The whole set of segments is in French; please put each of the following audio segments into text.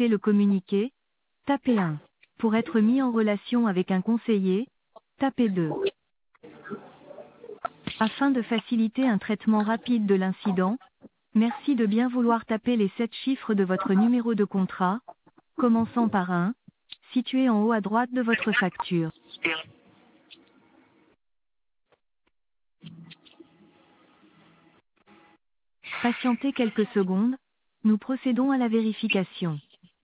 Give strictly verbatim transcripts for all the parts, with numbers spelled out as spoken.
souhaitez le communiquer, tapez un. Pour être mis en relation avec un conseiller, tapez deux. Afin de faciliter un traitement rapide de l'incident, merci de bien vouloir taper les sept chiffres de votre numéro de contrat, commençant par un, situé en haut à droite de votre facture. Patientez quelques secondes, nous procédons à la vérification.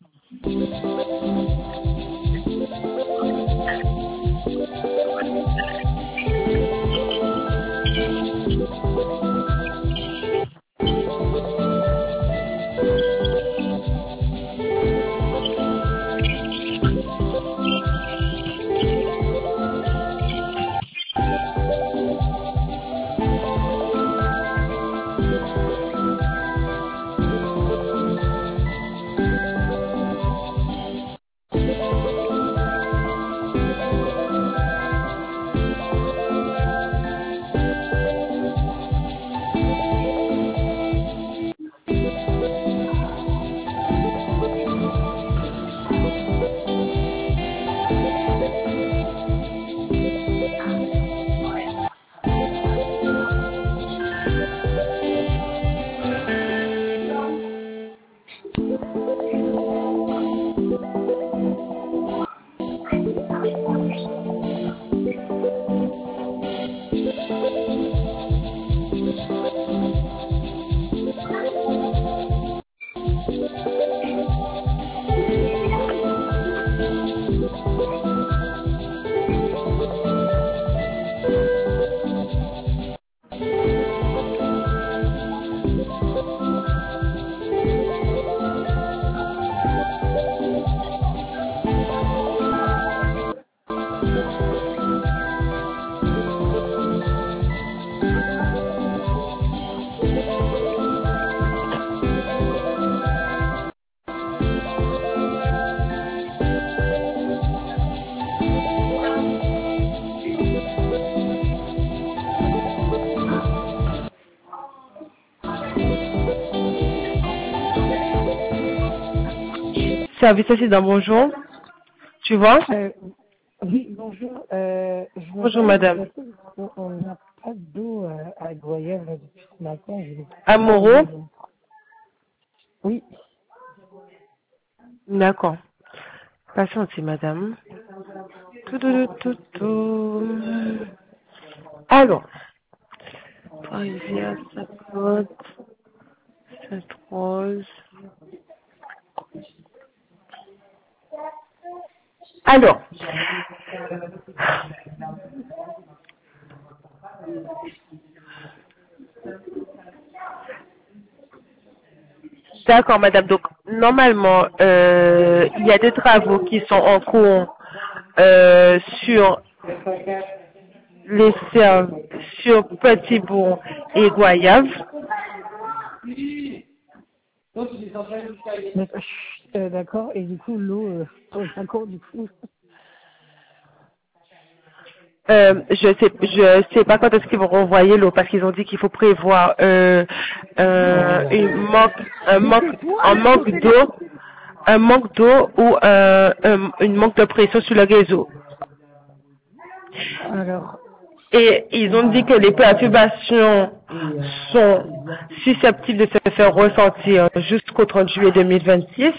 Service accident, bonjour. Tu vois? Euh, oui, bonjour. Euh, je me Bonjour, permets de madame. vous appeler parce qu'on n'a pas d'eau euh, à Goyave là, depuis ce matin. Je vais À pas Moreau? vous- Oui, D'accord. Patientez, madame. Tout, tout, tout, tout, tout. Alors, Parisien, Sainte-Côte, Sainte-Rose. Alors, d'accord, madame. Donc, normalement, euh, il y a des travaux qui sont en cours euh, sur les serves, sur Petit-Bourg et Goyave. d'accord. Euh, d'accord. Et du coup, l'eau, euh, on est d'accord du coup. Euh, je sais, je sais pas quand est-ce qu'ils vont renvoyer l'eau parce qu'ils ont dit qu'il faut prévoir euh, euh, une manque, un manque, un manque d'eau, un manque d'eau ou euh, un, une manque de pression sur le réseau. Alors, Et ils ont dit que les perturbations sont susceptibles de se faire ressentir jusqu'au trente juillet deux mille vingt-six.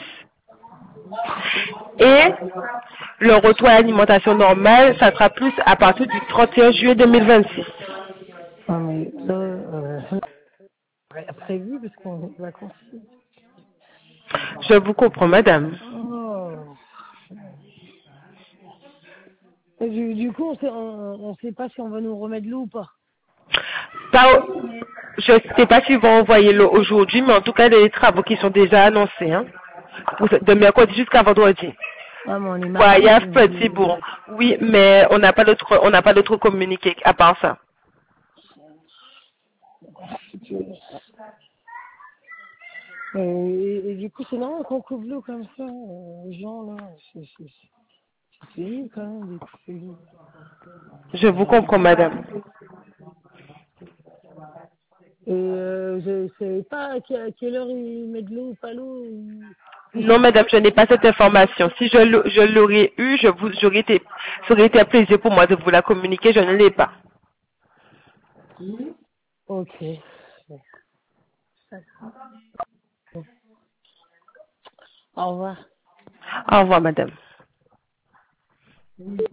Et le retour à l'alimentation normale, ça sera plus à partir du trente et un juillet deux mille vingt-six. non, mais là, euh, on a prévu parce qu'on est en vacances. Je vous comprends, madame. Oh. Et du, du coup, on sait, on, on sait pas si on va nous remettre l'eau ou pas. Pas- je ne sais pas s'ils vont envoyer l'eau aujourd'hui, mais en tout cas, il y a des travaux qui sont déjà annoncés, hein, pour ce- de mercredi jusqu'à vendredi. Ah, mais on est mardi. Goyave, donc Petit je- Bourg. Oui, mais on n'a pas d'autre, on n'a pas d'autre communiqué à part ça. Euh, et, et du coup, c'est normal qu'on couvre l'eau comme ça, euh, les gens là, c'est c'est- c'est pénible quand même de couper l'eau. Je vous comprends, madame. Et euh, je savais pas à quelle, à quelle heure ils mettent de l'eau ou pas l'eau. ou- Non, madame, je n'ai pas cette information. Si je l'au- je l'aurais eu, je vous, j'aurais été, ça aurait été un plaisir pour moi de vous la communiquer. Je ne l'ai pas. Ok. Au revoir. Au revoir, madame.